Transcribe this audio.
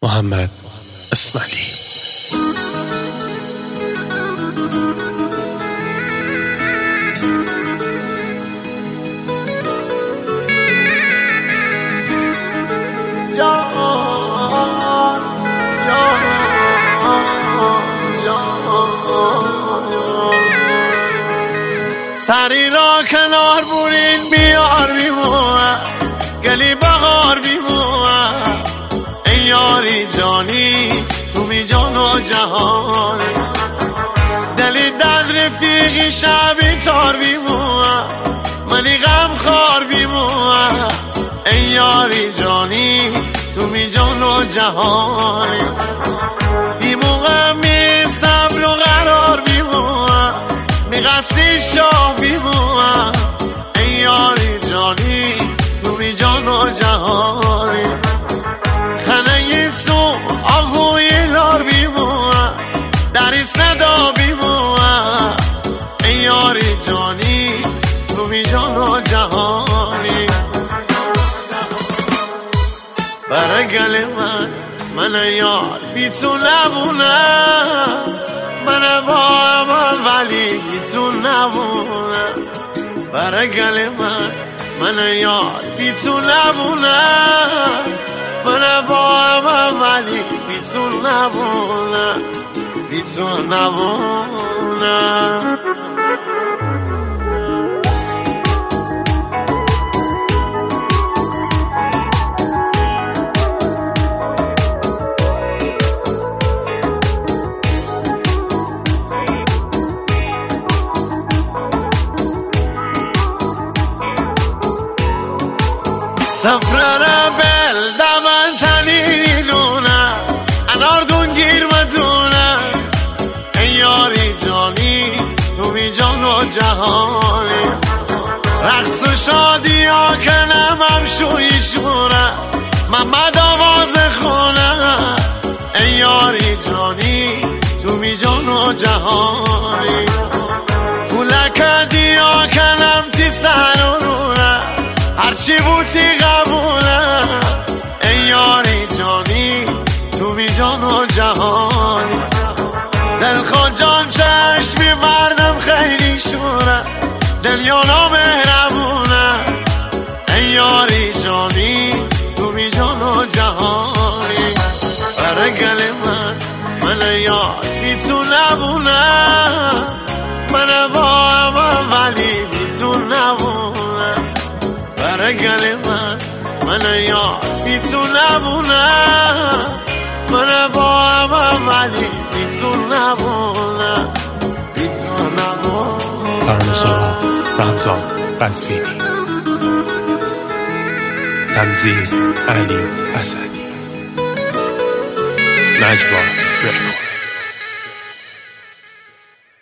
محمد اسماعیلی. سری را کنار برین بیار بیموه گلی بغار بیموه ای یاری جانی تو می جان و جهان دلی درد رفیقی شبی تار بیموه منی غم خار بیموه ای یاری جانی تو می جان و جهان بیموه می صبر و قرار بیموه می قصری شاه بیموه ای یاری جانی تو می جان و جهانی خنه سو آهوی لار بیموه دری صدا بیموه ای یاری جانی تو می جان و جهانی برای گل من یار بی تو نبونه من با ولی بی تو نبونه برای گل من یار بی تو نبونه من با ولی بی تو نبونه بی تو نبونه سفرنا بالدمن تنيني لونا انار دونگیر مدونه ای یاری جانی تو بی جان و جهانی رقص و شادی ها کنم هم شویشونه محمد آواز خونه ای یاری جانی تو بی جان و جهانی پولک ها کنم تی سرونه هرچی بودی قبوله ای یاری جانی تو بی جان و جهانی دلخواه جان چشمی مردم خیلی شوره دلیانا مهربونه ای یاری جانی تو بی جان و جهانی برای گل من یار بی تو نبونه من با ولی بی تو نبونه برای گل من یار بی تو نبونه من با ولی بی تو نبونه بی تو نبونه فرنسا رمضان قزوینی. تنظیم علی اسدی. نجوا رکورد.